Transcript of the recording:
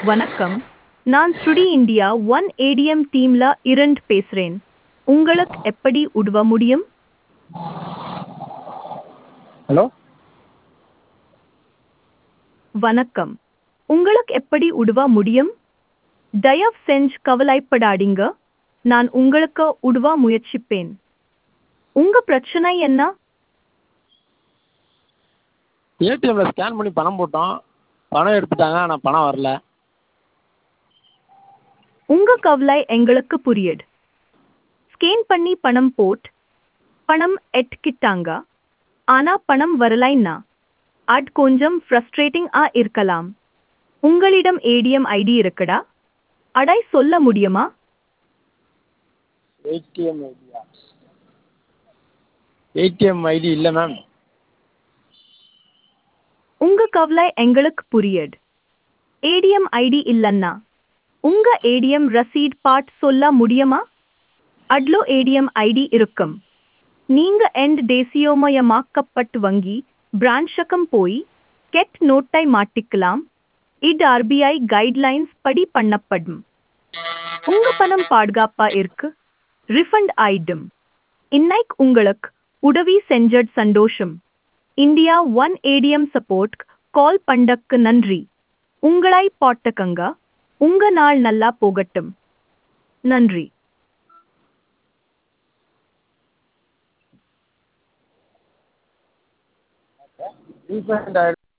வணக்கம். நான் ஸ்ருடி India one ATM டீம்ல இரண்டு பேசுறேன். உங்களுக்கு எப்படி உதவ முடியும்? ஹலோ. வணக்கம். உங்களுக்கு எப்படி உதவ முடியும்? தயவு செஞ்சு கவலைப்படாதீங்க. நான் உங்களுக்கு உதவ முயற்சிப்பேன். உங்க பிரச்சனை என்ன? ஏடிஎம்ல ஸ்கேன் பண்ணி பணம் போட்டோம். பணம் எடுத்துட்டாங்க. ஆனால் பணம் வரல. உங்க கவலை எங்களுக்கு புரியுது. ஸ்கேன் பண்ணி பணம் பணம் எடுக்கிட்டாங்க. ஆனா பணம் வரலைன்னா அது கொஞ்சம் ஃப்ரஸ்ட்ரேட்டிங் இருக்கலாம். உங்களிடம் ஏடிஎம் ஐடி இருக்குடா? அடை சொல்ல முடியுமா? ஏடிஎம் ஐடியா? ஏடிஎம் ஐடி இல்லை மேம். உங்க கவலை எங்களுக்கு புரியுது. ஏடிஎம் ஐடி இல்லன்னா உங்க ஏடிஎம் ரசீட் சொல்ல முடியுமா? அட்லோ ஏடிஎம் ஐடி இருக்கும். நீங்க தேசியமயமாக்கப்பட்ட வங்கி பிரான்ச்சுக்கும் போய் கெட் நோட்டை மாட்டிக்கலாம். இது ஆர்பிஐ கைட்லைன்ஸ் படி பண்ணப்படும். உங்க பணம் பாதுகாப்பா இருக்கு. ரிஃபண்ட் ஆயிடும். இன்னைக்கு உங்களுக்கு உதவி செஞ்சது சந்தோஷம். India one ATM support call பண்ணக்கு நன்றி. உங்களை பாட்டுக்கங்க. உங்க நாள் நல்லா போகட்டும். நன்றி. ரீஃபண்ட்